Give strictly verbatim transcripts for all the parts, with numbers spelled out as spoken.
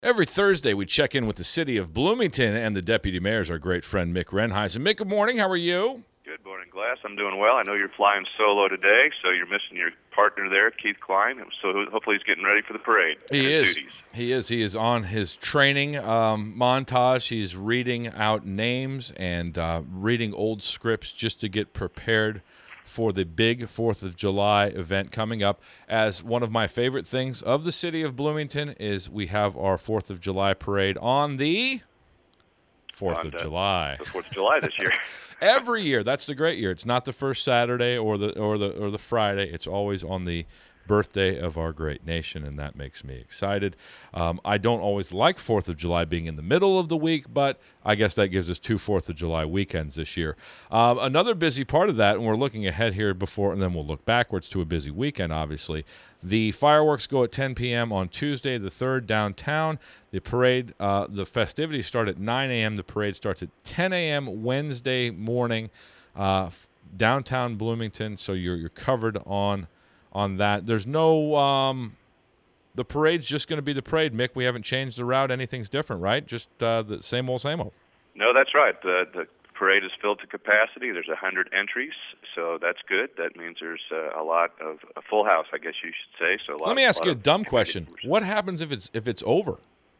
Every Thursday, we check in with the city of Bloomington, and the deputy mayor is our great friend, Mick Renheisen. Mick, good morning. How are you? Good morning, Glass. I'm doing well. I know you're flying solo today, so you're missing your partner there, Keith Klein. So hopefully he's getting ready for the parade. He is. Duties. He is. He is on his training um, montage. He's reading out names and uh, reading old scripts just to get prepared for the big fourth of July event coming up. As one of my favorite things of the city of Bloomington is we have our fourth of July parade on the fourth of July. The fourth of July this year. Every year. That's the great year. It's not the first Saturday or the or the or the Friday. It's always on the birthday of our great nation, and that makes me excited. Um, I don't always like fourth of July being in the middle of the week, but I guess that gives us two fourth of July weekends this year. Um, another busy part of that, and we're looking ahead here before, and then we'll look backwards to a busy weekend, obviously. The fireworks go at ten p.m. on Tuesday the third downtown. The parade, uh, the festivities start at nine a.m. The parade starts at ten a.m. Wednesday morning, uh, downtown Bloomington, so you're you're covered on on that. There's no um, – the parade's just going to be the parade, Mick. We haven't changed the route. Anything's different, right? Just uh, the same old, same old. No, that's right. The, the parade is filled to capacity. There's one hundred entries, so that's good. That means there's uh, a lot of – a full house, I guess you should say. So a lot Let me of, ask a you a dumb question. What happens if it's if it's over?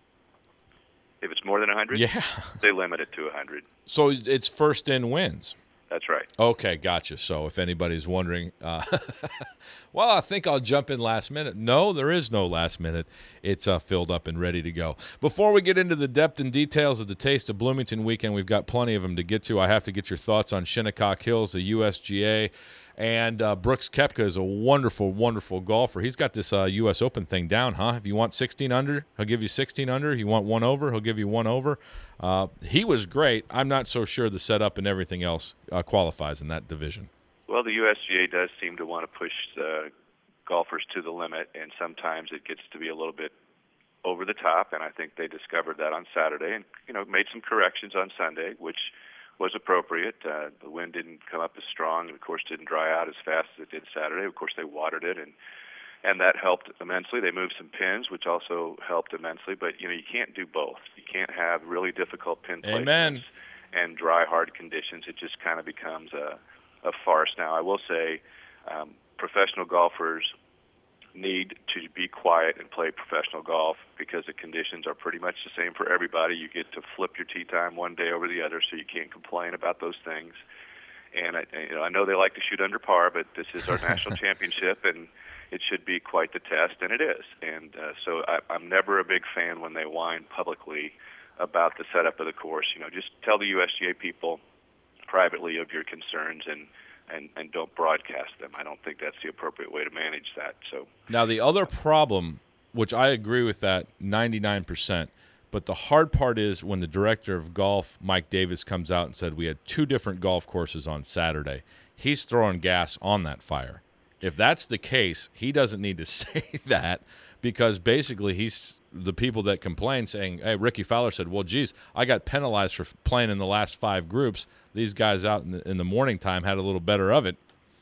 If it's more than one hundred? Yeah. They limit it to one hundred. So it's first in wins. That's right. Okay, gotcha. So if anybody's wondering, uh, well, I think I'll jump in last minute. No, there is no last minute. It's uh, filled up and ready to go. Before we get into the depth and details of the Taste of Bloomington weekend, we've got plenty of them to get to. I have to get your thoughts on Shinnecock Hills, the U S G A. And uh, Brooks Koepka is a wonderful, wonderful golfer. He's got this uh, U S Open thing down, huh? If you want sixteen under, he'll give you sixteen under. If you want one over, he'll give you one over. Uh, he was great. I'm not so sure the setup and everything else uh, qualifies in that division. Well, the U S G A does seem to want to push uh, golfers to the limit, and sometimes it gets to be a little bit over the top, and I think they discovered that on Saturday and, you know, made some corrections on Sunday, which was appropriate. Uh, the wind didn't come up as strong, and of course didn't dry out as fast as it did Saturday. Of course, they watered it, and and that helped immensely. They moved some pins, which also helped immensely. But you know, you can't do both. You can't have really difficult pin placements Amen. and dry, hard conditions. It just kind of becomes a a farce. Now, I will say, um, professional golfers need to be quiet and play professional golf because the conditions are pretty much the same for everybody. You get to flip your tee time one day over the other, so you can't complain about those things. And I, you know, I know they like to shoot under par, but this is our national championship, and it should be quite the test, and it is. And uh, so I, I'm never a big fan when they whine publicly about the setup of the course. You know, just tell the U S G A people privately of your concerns and And, and don't broadcast them. I don't think that's the appropriate way to manage that. So now the other problem, which I agree with that ninety-nine percent, but the hard part is when the director of golf, Mike Davis, comes out and said we had two different golf courses on Saturday. He's throwing gas on that fire. If that's the case, he doesn't need to say that because basically he's the people that complain saying, hey, Ricky Fowler said, well, geez, I got penalized for playing in the last five groups. These guys out in the, in the morning time had a little better of it.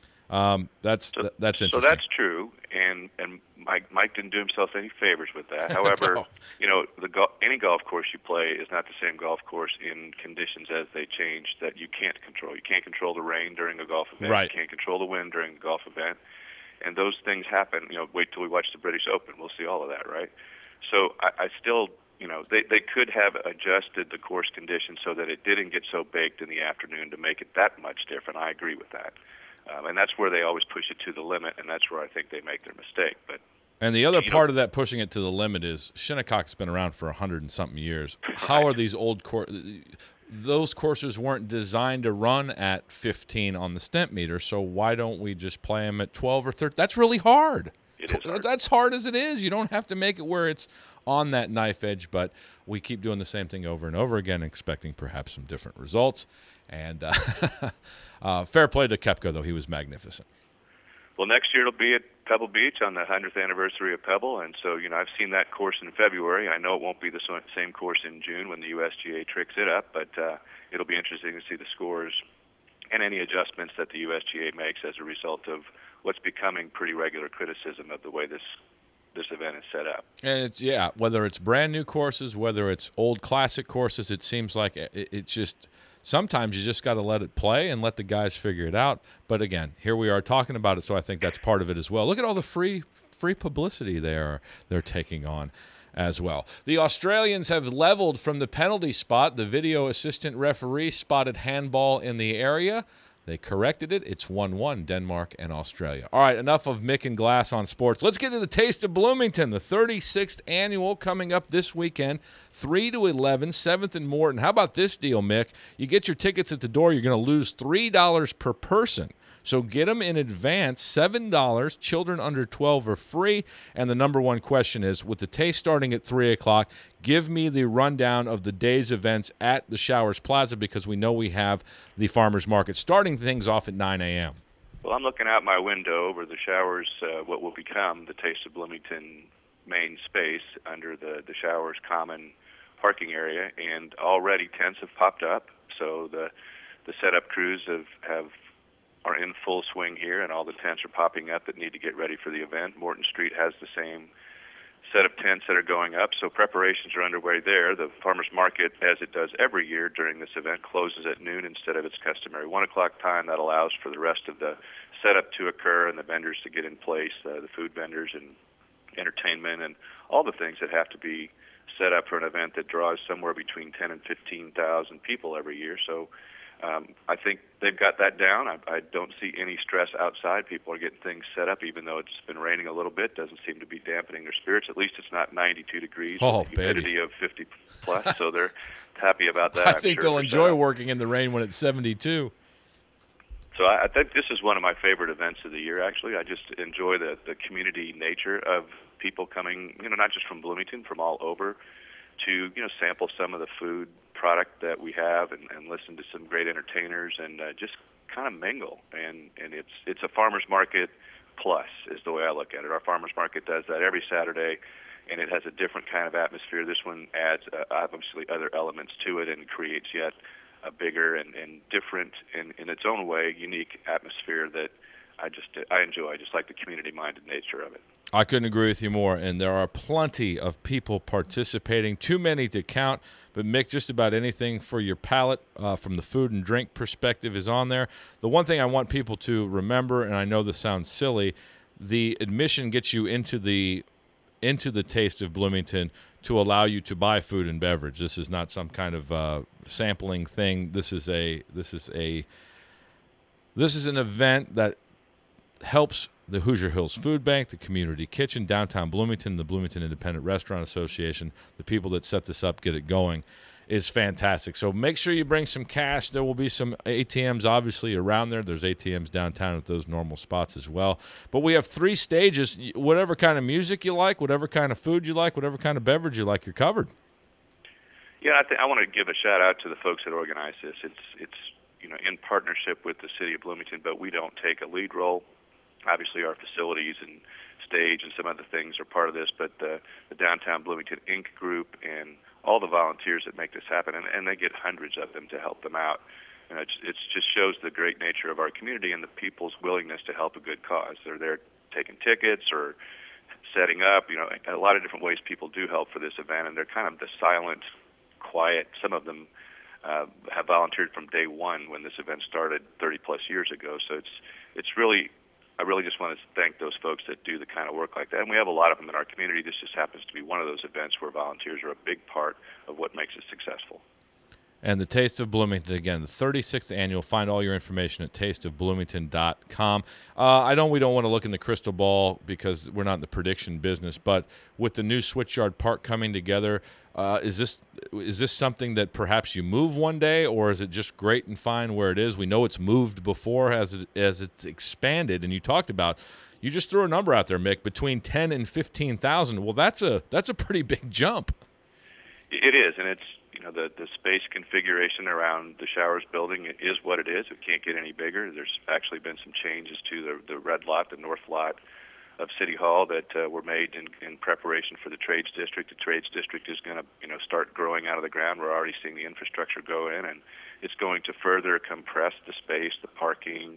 Um, that's so, that's interesting. So that's true, and and Mike Mike didn't do himself any favors with that. However, no. you know, the go- any golf course you play is not the same golf course in conditions as they change that you can't control. You can't control the rain during a golf event. Right. You can't control the wind during a golf event, and those things happen. You know, wait till we watch the British Open. We'll see all of that, right? So I, I still. You know, they, they could have adjusted the course conditions so that it didn't get so baked in the afternoon to make it that much different. I agree with that. Um, and that's where they always push it to the limit, and that's where I think they make their mistake. But And the other you part know, of that pushing it to the limit is Shinnecock's been around for a hundred and something years. How are these old courses? Those courses weren't designed to run at fifteen on the stent meter, so why don't we just play them at twelve or thirteen? That's really hard. It is hard. That's hard as it is. You don't have to make it where it's on that knife edge, but we keep doing the same thing over and over again, expecting perhaps some different results. And uh, uh, fair play to Koepka, though. He was magnificent. Well, next year it'll be at Pebble Beach on the hundredth anniversary of Pebble, and so, you know, I've seen that course in February. I know it won't be the same course in June when the U S G A tricks it up, but uh, it'll be interesting to see the scores and any adjustments that the U S G A makes as a result of what's becoming pretty regular criticism of the way this this event is set up. And it's, yeah, whether it's brand new courses, whether it's old classic courses, it seems like it, it's just sometimes you just got to let it play and let the guys figure it out. But again, here we are talking about it, so I think that's part of it as well. Look at all the free free publicity they are they're taking on as well. The Australians have leveled from the penalty spot. The video assistant referee spotted handball in the area. They corrected it. It's one one, Denmark and Australia. All right, enough of Mick and Glass on sports. Let's get to the Taste of Bloomington, the thirty-sixth annual coming up this weekend, three to eleven, seventh and Morton. How about this deal, Mick? You get your tickets at the door, you're going to lose three dollars per person. So get them in advance, seven dollars. Children under twelve are free. And the number one question is, with the taste starting at three o'clock, give me the rundown of the day's events at the Showers Plaza, because we know we have the Farmers Market starting things off at nine a.m. Well, I'm looking out my window over the Showers, uh, what will become the Taste of Bloomington main space under the, the Showers Common parking area, and already tents have popped up. So the the setup crews have, have are in full swing here, and all the tents are popping up that need to get ready for the event. Morton Street has the same set of tents that are going up, so preparations are underway there. The Farmers Market, as it does every year during this event, closes at noon instead of its customary one o'clock time. That allows for the rest of the setup to occur and the vendors to get in place, uh, the food vendors and entertainment and all the things that have to be set up for an event that draws somewhere between ten and fifteen thousand people every year. So Um, I think they've got that down. I, I don't see any stress outside. People are getting things set up, even though it's been raining a little bit. Doesn't seem to be dampening their spirits. At least it's not ninety-two degrees oh, with humidity baby. of fifty plus, so they're happy about that. I I'm think sure they'll enjoy working in the rain when it's seventy-two. So I, I think this is one of my favorite events of the year, actually. I just enjoy the, the community nature of people coming, you know, not just from Bloomington, from all over, to, you know, sample some of the food product that we have and, and listen to some great entertainers and uh, just kind of mingle. And, and it's it's a farmers market plus is the way I look at it. Our farmers market does that every Saturday, and it has a different kind of atmosphere. This one adds uh, obviously other elements to it and creates yet a bigger and, and different, and in its own way, unique atmosphere that I just I enjoy. I just like the community-minded nature of it. I couldn't agree with you more, and there are plenty of people participating, too many to count. But, Mick, just about anything for your palate uh, from the food and drink perspective is on there. The one thing I want people to remember, and I know this sounds silly, the admission gets you into the into the Taste of Bloomington to allow you to buy food and beverage. This is not some kind of uh, sampling thing. This is a this is a this is an event that helps the Hoosier Hills Food Bank, the Community Kitchen, downtown Bloomington, the Bloomington Independent Restaurant Association. The people that set this up, get it going, is fantastic. So make sure you bring some cash. There will be some A T Ms obviously around there. There's A T Ms downtown at those normal spots as well. But we have three stages. Whatever kind of music you like, whatever kind of food you like, whatever kind of beverage you like, you're covered. Yeah, I think I want to give a shout out to the folks that organize this. It's it's you know in partnership with the city of Bloomington, but we don't take a lead role. Obviously, our facilities and stage and some other things are part of this, but the, the Downtown Bloomington Incorporated group and all the volunteers that make this happen, and, and they get hundreds of them to help them out. You know, it just shows the great nature of our community and the people's willingness to help a good cause. They're there taking tickets or setting up. You know, a lot of different ways people do help for this event, and they're kind of the silent, quiet. Some of them uh, have volunteered from day one when this event started thirty plus years ago. So it's it's really I really just want to thank those folks that do the kind of work like that. And we have a lot of them in our community. This just happens to be one of those events where volunteers are a big part of what makes it successful. And the Taste of Bloomington, again, the thirty-sixth annual. Find all your information at taste of bloomington dot com. Uh, I know we don't want to look in the crystal ball because we're not in the prediction business, but with the new Switchyard Park coming together, uh, is this is this something that perhaps you move one day, or is it just great and fine where it is? We know it's moved before as it, as it's expanded, and you talked about, you just threw a number out there, Mick, between ten and fifteen thousand. Well, that's a that's a pretty big jump. It is, and it's you know the the space configuration around the Showers building is what it is. It can't get any bigger. There's actually been some changes to the the red lot, the north lot of City Hall that uh, were made in, in preparation for the Trades District. The Trades District is going to, you know, start growing out of the ground. We're already seeing the infrastructure go in, and it's going to further compress the space, the parking,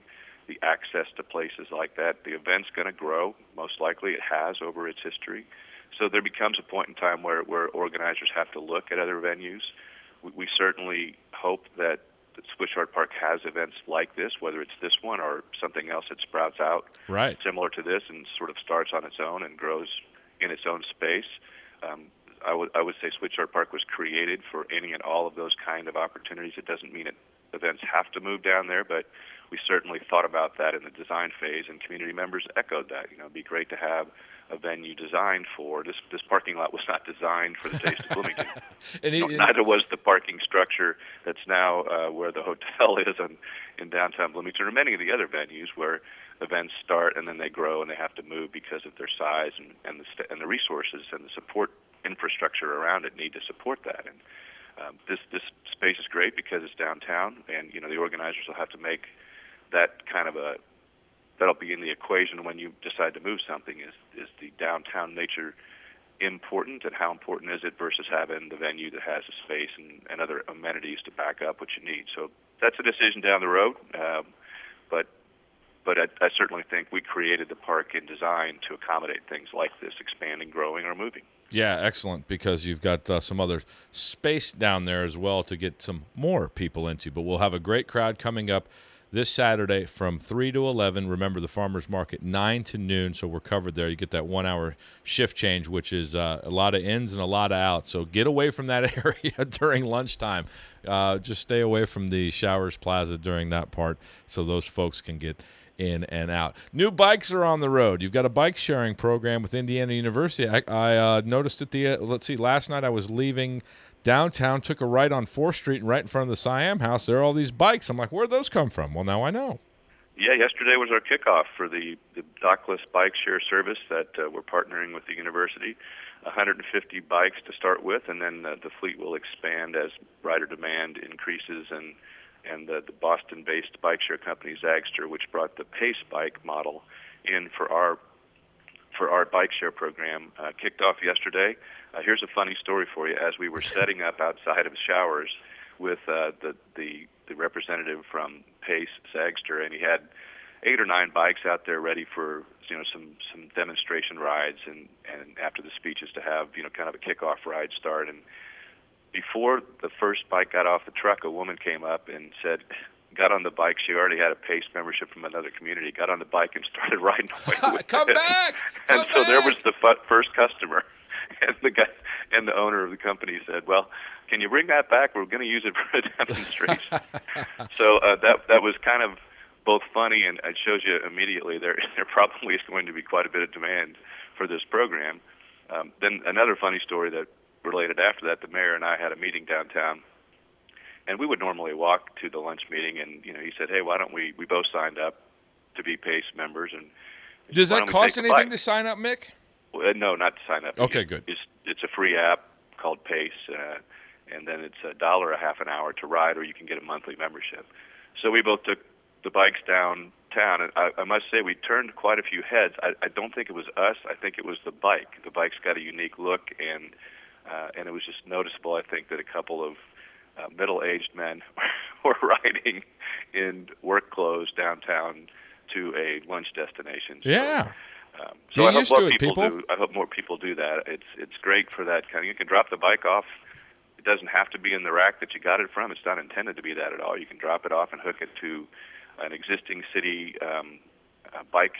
the access to places like that. The event's going to grow. Most likely it has over its history. So there becomes a point in time where, where organizers have to look at other venues. We, we certainly hope that, that Switchard Park has events like this, whether it's this one or something else that sprouts out right. similar to this and sort of starts on its own and grows in its own space. Um, I would I would say Switchard Park was created for any and all of those kind of opportunities. It doesn't mean it, events have to move down there, but we certainly thought about that in the design phase, and community members echoed that. You know, it'd be great to have a venue designed for this. This parking lot was not designed for the Taste of Bloomington. and no, it, neither was the parking structure that's now uh, where the hotel is in, in downtown Bloomington, or many of the other venues where events start and then they grow and they have to move because of their size and, and the st- and the resources and the support infrastructure around it need to support that. And um, this this space is great because it's downtown, and you know the organizers will have to make that kind of a that'll be in the equation when you decide to move something. Is is the downtown nature important, and how important is it versus having the venue that has a space and, and other amenities to back up what you need? So that's a decision down the road, um, but. But I, I certainly think we created the park in design to accommodate things like this, expanding, growing, or moving. Yeah, excellent, because you've got uh, some other space down there as well to get some more people into. But we'll have a great crowd coming up this Saturday from three to eleven. Remember, the farmers market, nine to noon, so we're covered there. You get that one-hour shift change, which is uh, a lot of ins and a lot of outs. So get away from that area during lunchtime. Uh, just stay away from the Showers Plaza during that part so those folks can get in and out. New bikes are on the road. You've got a bike sharing program with Indiana University. I, I uh, noticed at the, uh, let's see, last night I was leaving downtown, took a right on fourth Street, and right in front of the Siam House, there are all these bikes. I'm like, where'd those come from? Well, now I know. Yeah, yesterday was our kickoff for the, the dockless bike share service that uh, we're partnering with the university. one hundred fifty bikes to start with, and then uh, the fleet will expand as rider demand increases, and and the, the Boston-based bike share company Zagster, which brought the Pace bike model in for our for our bike share program, uh, kicked off yesterday. Uh, here's a funny story for you. As we were setting up outside of Showers with uh, the, the the representative from Pace Zagster, and he had eight or nine bikes out there ready for you know some some demonstration rides, and and after the speeches to have you know kind of a kickoff ride start. And before the first bike got off the truck, a woman came up and said, got on the bike. She already had a Pace membership from another community, got on the bike and started riding away with Come it. back! And Come so back! there was the f- first customer. And the guy and the owner of the company said, well, can you bring that back? We're going to use it for a demonstration. So uh, that that was kind of both funny, and it shows you immediately there, there probably is going to be quite a bit of demand for this program. Um, then another funny story that related after that, the mayor and I had a meeting downtown, and we would normally walk to the lunch meeting, and you know he said, hey, why don't we, we both signed up to be Pace members. And does that cost anything to sign up, Mick? Well, no, not to sign up. Okay, you, good. It's, it's a free app called Pace, uh, and then it's a dollar a half an hour to ride, or you can get a monthly membership. So we both took the bikes downtown, and I, I must say we turned quite a few heads. I, I don't think it was us. I think it was the bike. The bike's got a unique look, and uh, and it was just noticeable, I think, that a couple of uh, middle-aged men were riding in work clothes downtown to a lunch destination. So, yeah. Um, so Get I hope used more to it, people, people. do. I hope more people do that. It's it's great for that kind of. You can drop the bike off. It doesn't have to be in the rack that you got it from. It's not intended to be that at all. You can drop it off and hook it to an existing city um, uh, bike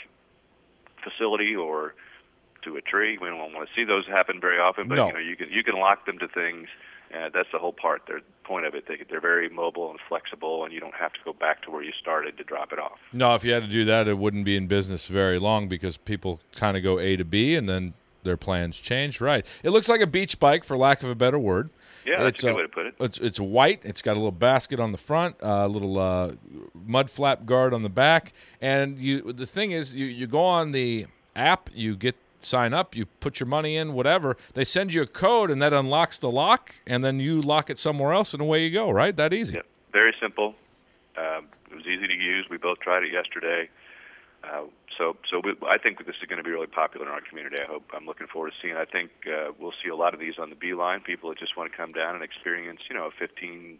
facility or to a tree. We don't want to see those happen very often, but No. you know you can you can lock them to things. Uh, that's the whole part. The point of it. They, they're very mobile and flexible, and you don't have to go back to where you started to drop it off. No, if you had to do that, it wouldn't be in business very long because people kind of go A to B and then their plans change. Right. It looks like a beach bike, for lack of a better word. Yeah, that's it's a good uh, way to put it. It's it's white. It's got a little basket on the front, a uh, little uh, mud flap guard on the back, and you. The thing is, you, you go on the app, you get sign up, you put your money in, whatever. They send you a code, and that unlocks the lock, and then you lock it somewhere else, and away you go. Right? That easy. Yep. Very simple. Um, it was easy to use. We both tried it yesterday. Uh, so, so we, I think this is going to be really popular in our community. I hope. I'm looking forward to seeing. I think uh, we'll see a lot of these on the Beeline. People that just want to come down and experience, you know, a fifteen,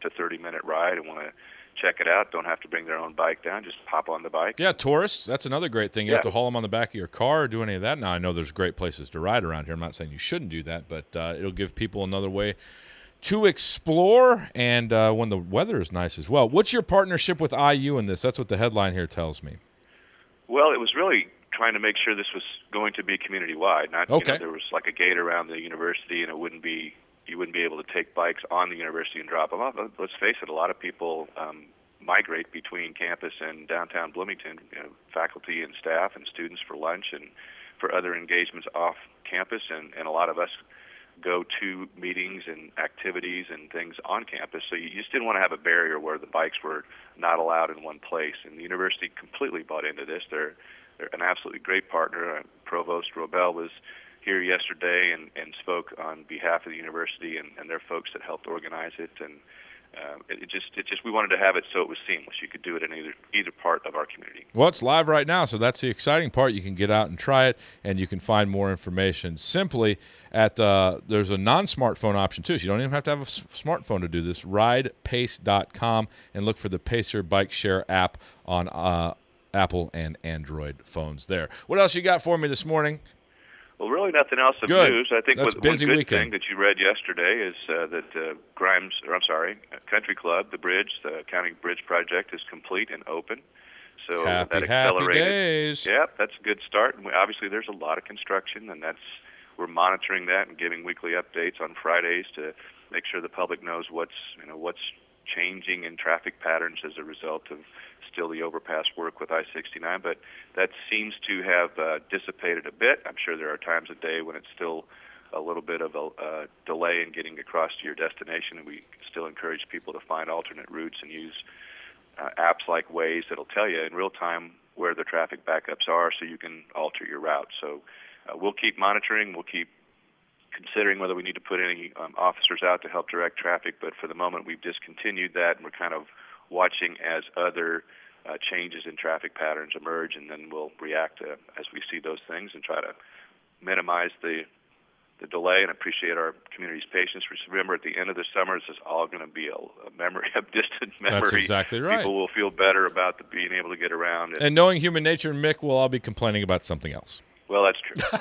to thirty minute ride and want to check it out, don't have to bring their own bike down, just hop on the bike. Yeah, tourists, that's another great thing. You Yeah. have to haul them on the back of your car or do any of that. Now, I know there's great places to ride around here. I'm not saying you shouldn't do that, but uh, it'll give people another way to explore, and uh, when the weather is nice as well. What's your partnership with I U in this? That's what the headline here tells me. Well, it was really trying to make sure this was going to be community-wide. Not, Okay. you know, there was like a gate around the university, and it wouldn't be you wouldn't be able to take bikes on the university and drop them off. Let's face it, a lot of people um, migrate between campus and downtown Bloomington, you know, faculty and staff and students for lunch and for other engagements off campus, and, and a lot of us go to meetings and activities and things on campus. So you just didn't want to have a barrier where the bikes were not allowed in one place. And the university completely bought into this. They're, they're an absolutely great partner. Uh, Provost Robel was here yesterday and, and spoke on behalf of the university and, and their folks that helped organize it. And uh, it, it just, it just, we wanted to have it so it was seamless. You could do it in either either part of our community. Well, it's live right now, so that's the exciting part. You can get out and try it, and you can find more information simply at uh, there's a non-smartphone option too, so you don't even have to have a s- smartphone to do this. ride pace dot com and look for the Pacer Bike Share app on uh, Apple and Android phones there. What else you got for me this morning? Well, really nothing else of Good. news. I think That's what, busy one good weekend. thing that you read yesterday is uh, that uh, Grimes, or I'm sorry, uh, Country Club, the bridge, the County Bridge project is complete and open. So Happy, that happy accelerated. days. Yeah, that's a good start. And we, obviously, there's a lot of construction, and that's we're monitoring that and giving weekly updates on Fridays to make sure the public knows what's you know what's changing in traffic patterns as a result of still the overpass work with I sixty-nine, but that seems to have uh, dissipated a bit. I'm sure there are times a day when it's still a little bit of a uh, delay in getting across to your destination, and we still encourage people to find alternate routes and use uh, apps like Waze that'll tell you in real time where the traffic backups are so you can alter your route. So uh, we'll keep monitoring. We'll keep considering whether we need to put any um, officers out to help direct traffic, but for the moment we've discontinued that, and we're kind of watching as other uh, changes in traffic patterns emerge, and then we'll react uh, as we see those things and try to minimize the the delay and appreciate our community's patience. Remember, at the end of the summer, this is all going to be a, a memory, a distant memory. That's exactly right. People will feel better about the, being able to get around. And, And knowing human nature, and Mick, we'll all be complaining about something else. well, that's true.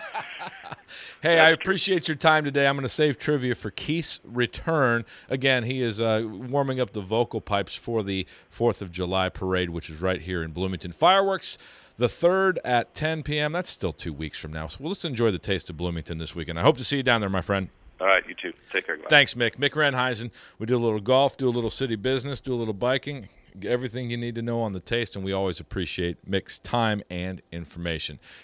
Hey, That's I appreciate your time today. I'm going to save trivia for Keith's return. Again, he is uh, warming up the vocal pipes for the fourth of July parade, which is right here in Bloomington. Fireworks, the third at ten p.m. That's still two weeks from now. So we'll just enjoy the taste of Bloomington this weekend. I hope to see you down there, my friend. All right, you too. Take care, guys. Thanks, Mick. Mick Renheisen. We do a little golf, do a little city business, do a little biking, everything you need to know on the taste, and we always appreciate Mick's time and information.